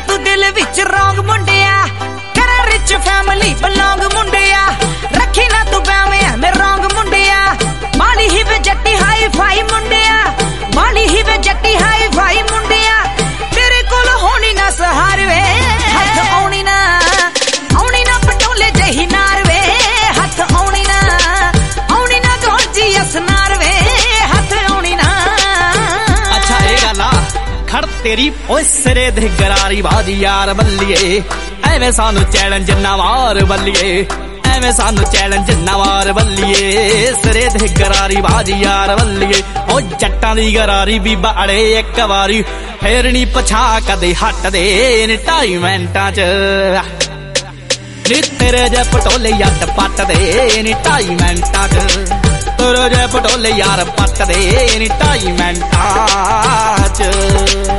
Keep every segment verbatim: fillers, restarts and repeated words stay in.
तू दिल विच रौंग मुंडिया कर रिच फैमिली बिलोंग मुंडिया रखी ना तू बैवे मैं रौंग मुंडिया माली ही वे जट्टी हाई फाई मुंडिया माली ही वे जट्टी हाई फाई मुंडिया तेरे कोल होनी ना सहार वे हथ आउणी ना आउणी ना पटोले जही नार वे हथ आउणी ना आउणी ना गोजी असनार वे हथ आउणी ना। अच्छा ये गल खड़ तेरी ओए सिरे दे गरारी बादी यार बल्लिए एवें सानू चैलेंज ना मार बल्लिए एवें सानू चैलेंज ना मार बल्लिए सिरे दे गरारी बादी यार बल्लिए ओ जट्टां दी गरारी भी बाड़े एक वारी फिर नी पछा कदे हट दे नी ढाई मिंटां च नी तेरे जे पटोले जट पट दे नी ढाई मिंटां च तेरे जे पटोले यार पट दे नी ढाई मिंटां च।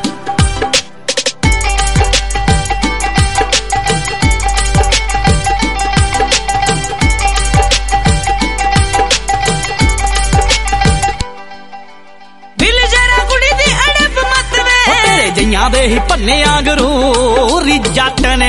जइयां दे ही भन्ने आंगरू जट ने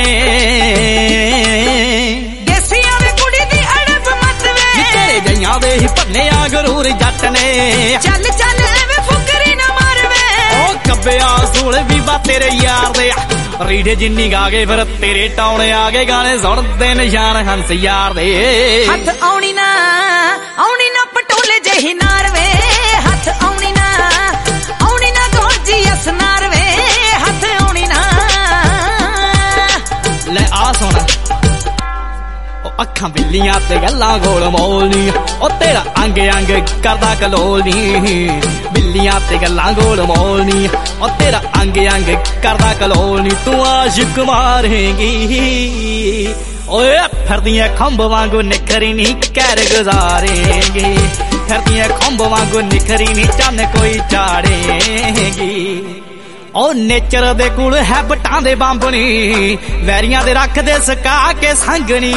देसियां दे कुड़ी दी अड़ब मत वे तेरे जइयां दे ही भन्ने आंगरू जट ने चल चल एवें फुकरी ना मार वे ओ कब्बेआ सूल भी बा तेरे यार दे रीढ़े जिन्नी गा गए फिर तेरे टौने आ गए गाने सुनदे निशान हंस यार दे हथ आउणी ना आउणी ना पटोले जही नार वे हथ आउणी ना आउणी ना गोजी असनार वे हथ आउणी ना। ले आ सोना अखां बिल्लियां ते गल्लां गोल मोलनी ओ तेरा अंग अंग करदा कलोलनी बिल्लियां ते गल्लां गोल मोलनी ओ तेरा अंग अंग करदा कलोलनी तू आशिक मारेगी ओए फिरदियां खंभ वांगू निखरी नी कैर गुजारेगी फिरदियां खंभ वांगू निखरी नी चन्न कोई चाड़ेगी ओ नेचर दे कुल है बटां दे बांबनी वैरियां दे रख दे सका के संगनी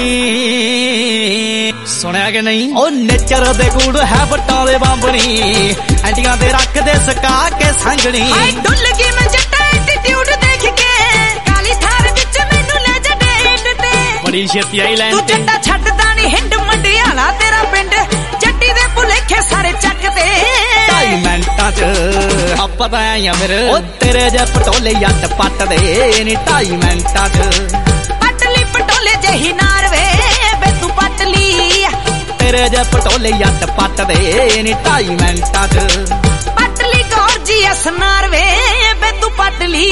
सुनिया कि नहीं ओ नेचर दे कुल है बटां दे बांबनी एंटियां दे रख दे सका के संगनी डुल गई मैं जट्टा एटीट्यूड देख के काली थार विच मैनू ले जा डेट ते बड़ी छेती आई लैन तू जट्टा छड्डदा नी हिंड मंडियाला तेरा पिंड जट्टी दे भुलेखे सारे चक दे ढाई मिंटां च पता है मेरे ओ तेरे जे पटोले जट पट दे नी ढाई मिंटां च पटली पटोले जही नार वे बे तू पटली तेरे जे पटोले जट पट दे नी ढाई मिंटां च पटली गौरजी असनार वे बे तू पटली